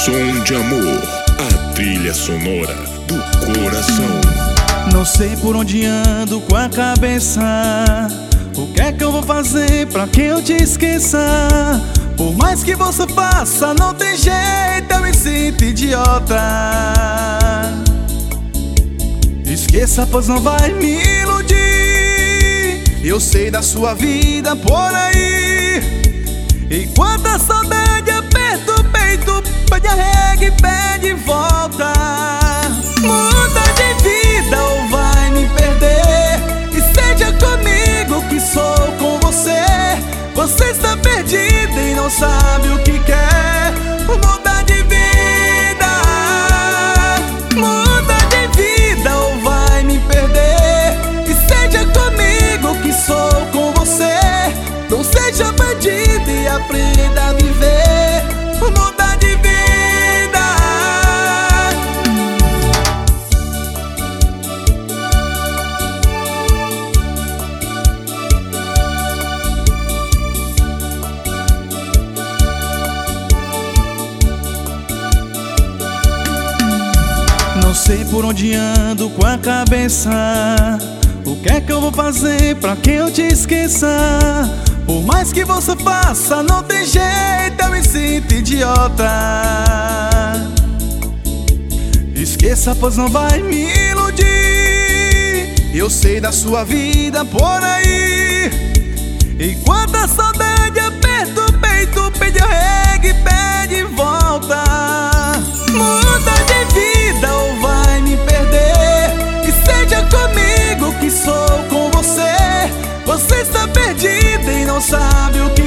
Som de amor, a trilha sonora do coração. Não sei por onde ando com a cabeça. O que é que eu vou fazer pra que eu te esqueça? Por mais que você faça, não tem jeito, eu me sinto idiota. Esqueça, pois não vai me iludir. Eu sei da sua vida por aí. Enquanto a saudade aperta o peito, pede arrega e pede volta. Muda de vida ou vai me perder. E seja comigo que sou com você. Você está perdida e não sabe o que quer. Muda de vida. Muda de vida ou vai me perder. E seja comigo que sou com você. Não seja perdida e aprenda a viver. Muda de vida. Não sei por onde ando com a cabeça. O que é que eu vou fazer pra que eu te esqueça? Por mais que você faça, não tem jeito, eu me sinto idiota. Esqueça, pois não vai me iludir. Eu sei da sua vida por aí. Enquanto a saudade aperta o peito, pede arrega e pede volta. Muda de vida ou vai me perder. E seja comigo que sou com você. Você está perdida e não sabe o que